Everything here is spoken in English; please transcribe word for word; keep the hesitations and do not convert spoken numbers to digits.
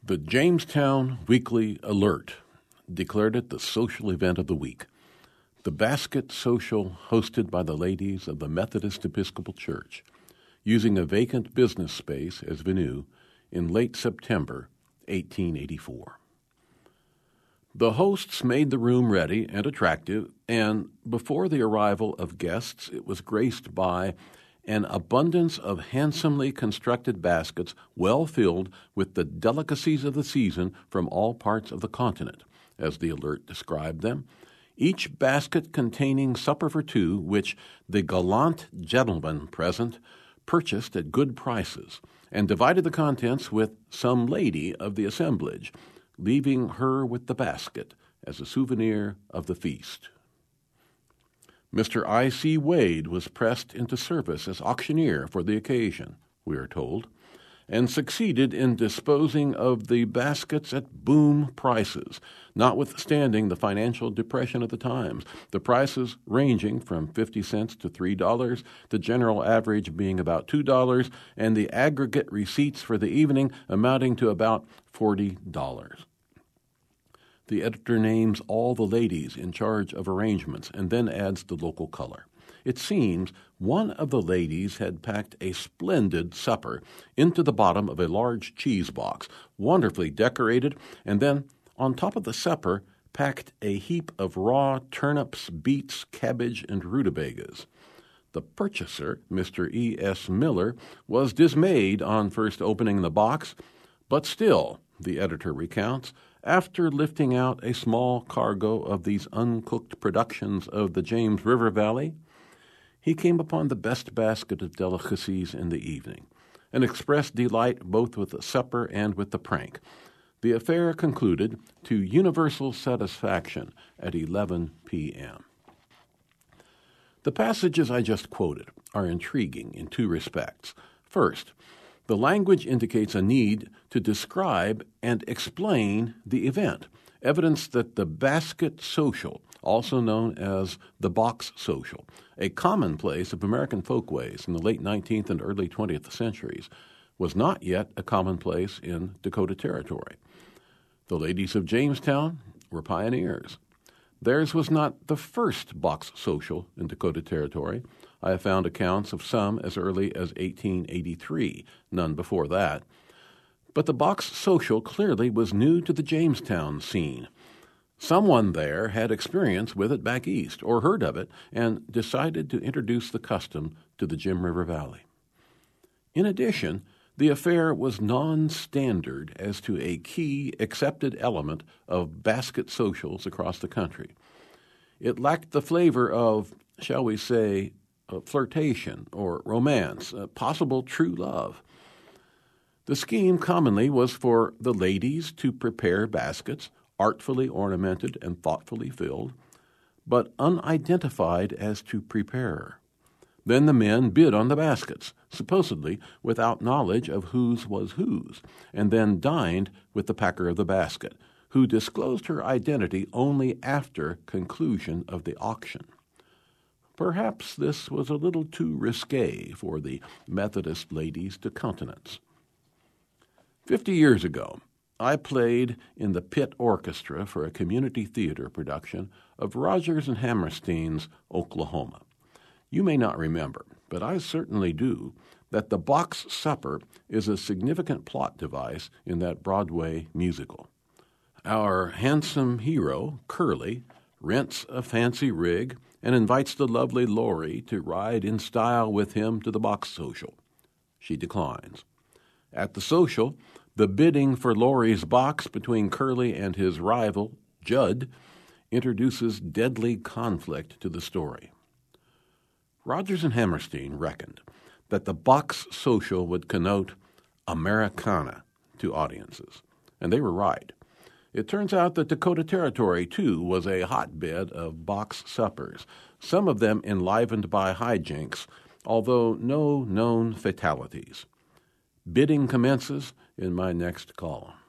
The Jamestown Weekly Alert declared it the social event of the week. The basket social hosted by the ladies of the Methodist Episcopal Church, using a vacant business space as venue in late September eighteen eighty-four. The hosts made the room ready and attractive, and before the arrival of guests, it was graced by an abundance of handsomely constructed baskets well filled with the delicacies of the season from all parts of the continent, as the alert described them, each basket containing supper for two, which the gallant gentleman present purchased at good prices, and divided the contents with some lady of the assemblage, leaving her with the basket as a souvenir of the feast. Mister I C Wade was pressed into service as auctioneer for the occasion, we are told, and succeeded in disposing of the baskets at boom prices, notwithstanding the financial depression of the times, the prices ranging from fifty cents to three dollars, the general average being about two dollars, and the aggregate receipts for the evening amounting to about forty dollars. The editor names all the ladies in charge of arrangements and then adds the local color. It seems one of the ladies had packed a splendid supper into the bottom of a large cheese box, wonderfully decorated, and then on top of the supper packed a heap of raw turnips, beets, cabbage, and rutabagas. The purchaser, Mister E S Miller, was dismayed on first opening the box, but still, the editor recounts, after lifting out a small cargo of these uncooked productions of the James River Valley, he came upon the best basket of delicacies in the evening, and expressed delight both with the supper and with the prank. The affair concluded to universal satisfaction at eleven p.m. The passages I just quoted are intriguing in two respects. First, the language indicates a need to describe and explain the event, evidence that the basket social, also known as the box social, a commonplace of American folkways in the late nineteenth and early twentieth centuries, was not yet a commonplace in Dakota Territory. The ladies of Jamestown were pioneers. Theirs was not the first box social in Dakota Territory. I have found accounts of some as early as eighteen eighty-three, none before that. But the box social clearly was new to the Jamestown scene. Someone there had experience with it back east, or heard of it, and decided to introduce the custom to the Jim River Valley. In addition, the affair was non-standard as to a key accepted element of basket socials across the country. It lacked the flavor of, shall we say, uh, flirtation or romance, uh, possible true love. The scheme commonly was for the ladies to prepare baskets, artfully ornamented and thoughtfully filled, but unidentified as to preparer. Then the men bid on the baskets, supposedly without knowledge of whose was whose, and then dined with the packer of the basket, who disclosed her identity only after conclusion of the auction. Perhaps this was a little too risque for the Methodist ladies to countenance. Fifty years ago, I played in the pit orchestra for a community theater production of Rodgers and Hammerstein's Oklahoma. You may not remember, but I certainly do, that the box supper is a significant plot device in that Broadway musical. Our handsome hero, Curly, rents a fancy rig and invites the lovely Laurie to ride in style with him to the box social. She declines. At the social, the bidding for Laurie's box between Curly and his rival, Judd, introduces deadly conflict to the story. Rodgers and Hammerstein reckoned that the box social would connote Americana to audiences, and they were right. It turns out that Dakota Territory, too, was a hotbed of box suppers, some of them enlivened by hijinks, although no known fatalities. Bidding commences in my next column.